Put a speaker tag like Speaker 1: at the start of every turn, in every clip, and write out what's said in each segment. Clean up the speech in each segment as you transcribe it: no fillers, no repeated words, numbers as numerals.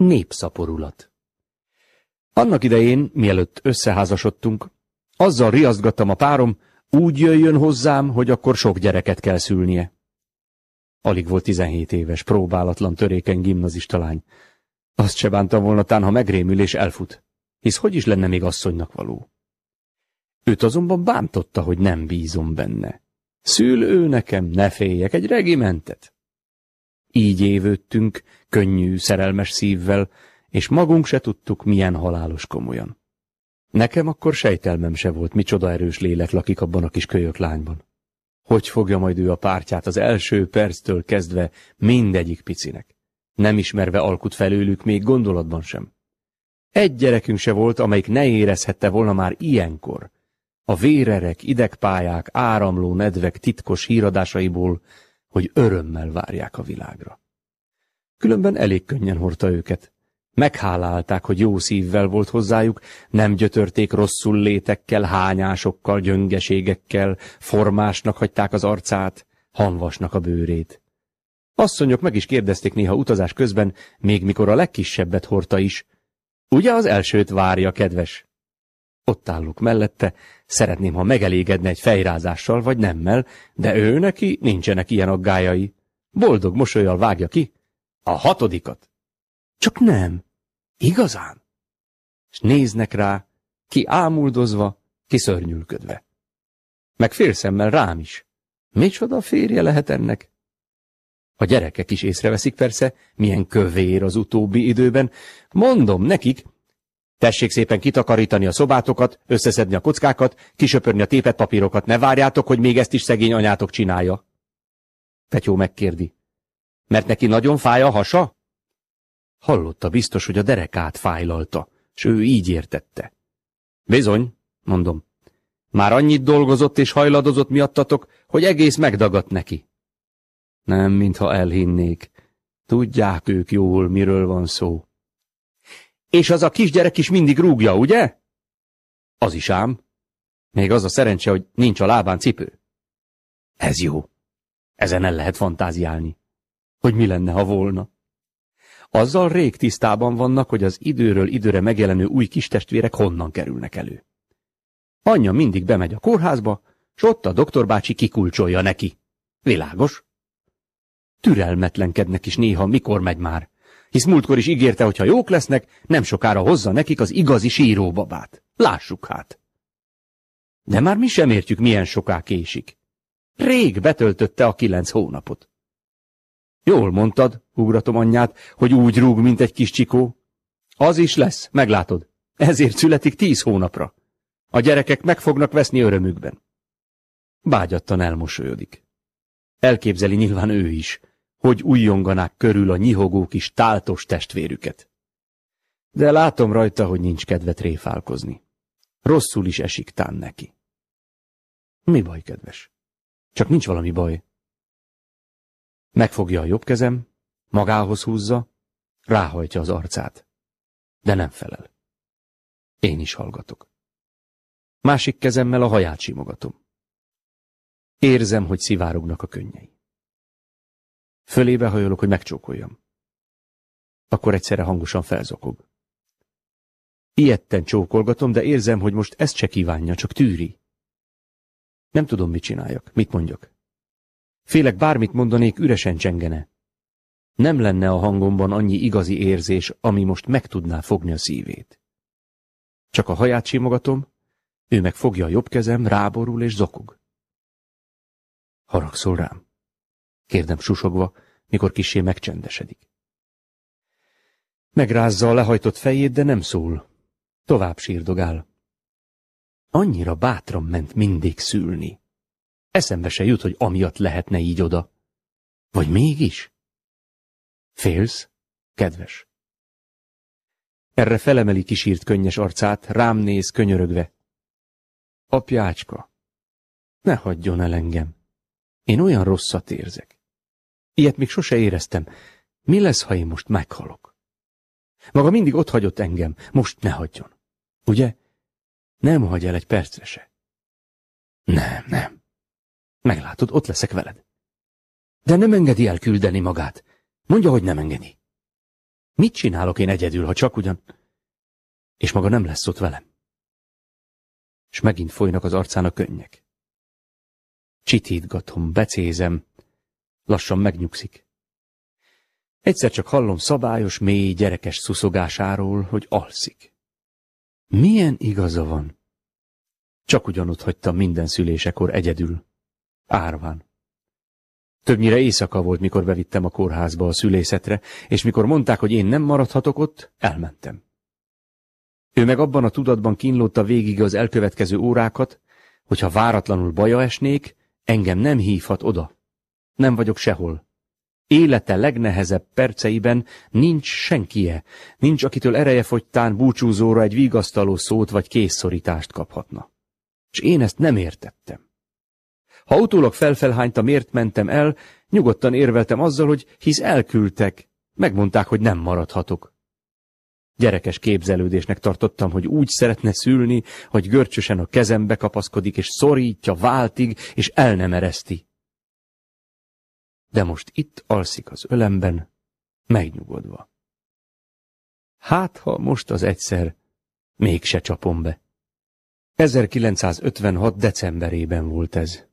Speaker 1: Népszaporulat. Annak idején, mielőtt összeházasodtunk, azzal riasztgattam a párom, úgy jöjjön hozzám, hogy akkor sok gyereket kell szülnie. Alig volt 17 éves, próbálatlan, törékeny gimnazista lány. Azt se bántam volna tán, ha megrémül és elfut, hisz hogy is lenne még asszonynak való. Őt azonban bántotta, hogy nem bízom benne. Szül ő nekem, ne féljek, egy regimentet. Így évődtünk, könnyű, szerelmes szívvel, és magunk se tudtuk, milyen halálos komolyan. Nekem akkor sejtelmem se volt, micsoda erős lélek lakik abban a kis kölyök lányban. Hogy fogja majd ő a pártját az első perctől kezdve mindegyik picinek, nem ismerve alkut felőlük még gondolatban sem. Egy gyerekünk se volt, amelyik ne érezhette volna már ilyenkor a vérerek, idegpályák, áramló nedvek titkos híradásaiból, hogy örömmel várják a világra. Különben elég könnyen hordta őket. Meghálálták, hogy jó szívvel volt hozzájuk, nem gyötörték rosszul létekkel, hányásokkal, gyöngeségekkel, formásnak hagyták az arcát, hanvasnak a bőrét. Asszonyok meg is kérdezték néha utazás közben, még mikor a legkisebbet hordta is. Ugye az elsőt várja, kedves? Ott állok mellette, szeretném, ha megelégedne egy fejrázással vagy nemmel, de ő neki nincsenek ilyen aggályai. Boldog mosollyal vágja ki a 6. Csak nem. Igazán? És néznek rá, ki ámuldozva, ki szörnyűködve. Meg félszemmel rám is. Micsoda férje lehet ennek? A gyerekek is észreveszik persze, milyen kövér az utóbbi időben. Mondom nekik, tessék szépen kitakarítani a szobátokat, összeszedni a kockákat, kisöpörni a tépett papírokat, ne várjátok, hogy még ezt is szegény anyátok csinálja. Petyó megkérdi, mert neki nagyon fáj a hasa? Hallotta biztos, hogy a derekát fájlalta, s ő így értette. Bizony, mondom, már annyit dolgozott és hajladozott miattatok, hogy egész megdagadt neki. Nem, mintha elhinnék. Tudják ők jól, miről van szó. És az a kisgyerek is mindig rúgja, ugye? Az is ám. Még az a szerencse, hogy nincs a lábán cipő. Ez jó. Ezen el lehet fantáziálni. Hogy mi lenne, ha volna. Azzal rég tisztában vannak, hogy az időről időre megjelenő új kistestvérek honnan kerülnek elő. Anyja mindig bemegy a kórházba, s ott a doktorbácsi kikulcsolja neki. Világos? Türelmetlenkednek is néha, mikor megy már, hisz múltkor is ígérte, hogy ha jók lesznek, nem sokára hozza nekik az igazi síróbabát. Lássuk hát. De már mi sem értjük, milyen soká késik. Rég betöltötte a 9 hónapot. Jól mondtad, ugratom anyját, hogy úgy rúg, mint egy kis csikó. Az is lesz, meglátod. Ezért születik 10 hónapra. A gyerekek meg fognak veszni örömükben. Bágyattan elmosolyodik. Elképzeli nyilván ő is, hogy ujjonganák körül a nyihogó kis táltos testvérüket. De látom rajta, hogy nincs kedve tréfálkozni. Rosszul is esik tán neki. Mi baj, kedves? Csak nincs valami baj. Megfogja a jobb kezem, magához húzza, ráhajtja az arcát. De nem felel. Én is hallgatok. Másik kezemmel a haját simogatom. Érzem, hogy szivárognak a könnyei. Fölébe hajolok, hogy megcsókoljam. Akkor egyszerre hangosan felzokog. Ijedten csókolgatom, de érzem, hogy most ezt se kívánja, csak tűri. Nem tudom, mit csináljak, mit mondjak. Félek, bármit mondanék, üresen csengene. Nem lenne a hangomban annyi igazi érzés, ami most meg tudná fogni a szívét. Csak a haját simogatom, ő meg fogja a jobb kezem, ráborul és zokog. Haragszol rám? Kérdem susogva, mikor kissé megcsendesedik. Megrázza a lehajtott fejét, de nem szól. Tovább sírdogál. Annyira bátran ment mindig szülni. Eszembe se jut, hogy amiatt lehetne így oda. Vagy mégis? Félsz, kedves? Erre felemeli kisírt könnyes arcát, rám néz könyörögve. Apjácska, ne hagyjon el engem. Én olyan rosszat érzek. Ilyet még sose éreztem. Mi lesz, ha én most meghalok? Maga mindig ott hagyott engem, most ne hagyjon. Ugye? Nem hagy el egy percre se. Nem. Meglátod, ott leszek veled. De nem engedi elküldeni magát. Mondja, hogy nem engedi. Mit csinálok én egyedül, ha csak ugyan? És maga nem lesz ott velem. És megint folynak az arcán a könnyek. Csitítgatom, becézem, lassan megnyugszik. Egyszer csak hallom szabályos, mély, gyerekes szuszogásáról, hogy alszik. Milyen igaza van? Csak ugyanott hagytam minden szülésekor egyedül, árván. Többnyire éjszaka volt, mikor bevittem a kórházba a szülészetre, és mikor mondták, hogy én nem maradhatok ott, elmentem. Ő meg abban a tudatban kínlódta végig az elkövetkező órákat, hogyha váratlanul baja esnék, engem nem hívhat oda. Nem vagyok sehol. Élete legnehezebb perceiben nincs senkie, nincs, akitől erejefogytán búcsúzóra egy vigasztaló szót vagy kézszorítást kaphatna. És én ezt nem értettem. Ha utólag felfelhányta, miért mentem el, nyugodtan érveltem azzal, hogy hisz elküldtek, megmondták, hogy nem maradhatok. Gyerekes képzelődésnek tartottam, hogy úgy szeretne szülni, hogy görcsösen a kezembe kapaszkodik, és szorítja váltig, és el nem ereszti. De most itt alszik az ölemben, megnyugodva. Hát, ha most az egyszer mégse csapom be. 1956. decemberében volt ez.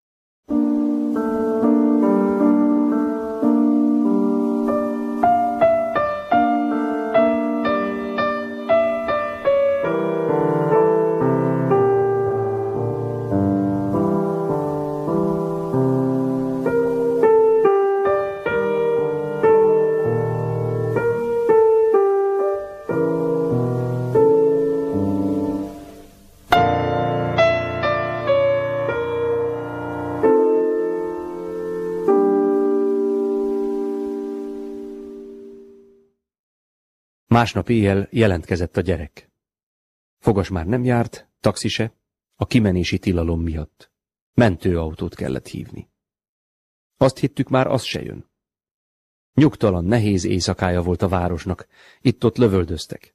Speaker 1: Másnap éjjel jelentkezett a gyerek. Fogas már nem járt, taxi se, a kimenési tilalom miatt. Mentőautót kellett hívni. Azt hittük, már az se jön. Nyugtalan, nehéz éjszakája volt a városnak, itt-ott lövöldöztek.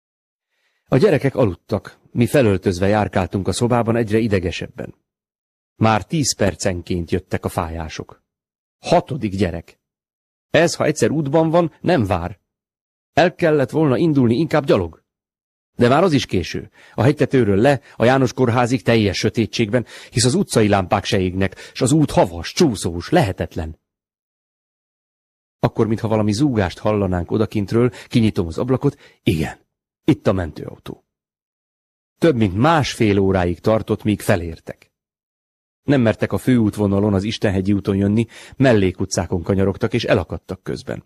Speaker 1: A gyerekek aludtak, mi felöltözve járkáltunk a szobában egyre idegesebben. Már 10 percenként jöttek a fájások. 6. gyerek. Ez, ha egyszer útban van, nem vár. El kellett volna indulni, inkább gyalog. De már az is késő. A hegytetőről le, a János kórházig teljes sötétségben, hisz az utcai lámpák se égnek, s az út havas, csúszós, lehetetlen. Akkor, mintha valami zúgást hallanánk odakintről, kinyitom az ablakot, igen, itt a mentőautó. Több mint 1,5 óráig tartott, míg felértek. Nem mertek a főútvonalon, az Istenhegyi úton jönni, mellékutcákon kanyarogtak, és elakadtak közben.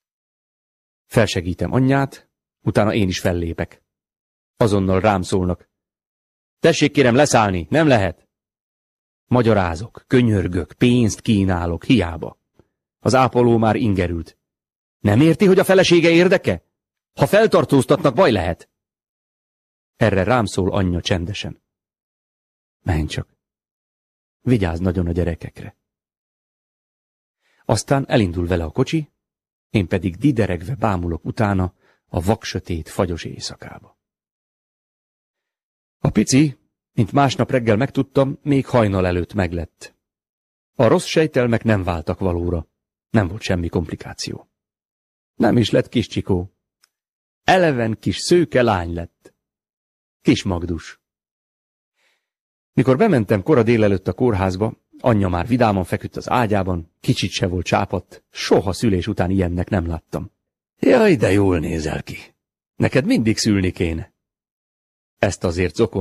Speaker 1: Felsegítem anyját, utána én is fellépek. Azonnal rám szólnak. Tessék kérem leszállni, nem lehet. Magyarázok, könyörgök, pénzt kínálok, hiába. Az ápoló már ingerült. Nem érti, hogy a felesége érdeke? Ha feltartóztatnak, baj lehet. Erre rám szól anyja csendesen. Menj csak. Vigyázz nagyon a gyerekekre. Aztán elindul vele a kocsi, én pedig dideregve bámulok utána a vaksötét, fagyos éjszakába. A pici, mint másnap reggel megtudtam, még hajnal előtt meglett. A rossz sejtelmek nem váltak valóra, nem volt semmi komplikáció. Nem is lett kis csikó. Eleven kis szőke lány lett. Kis Magdus. Mikor bementem kora délelőtt a kórházba, anyja már vidáman feküdt az ágyában, kicsit se volt csápadt, soha szülés után ilyennek nem láttam. Jaj, de jól nézel ki. Neked mindig szülni kéne. Ezt azért zokom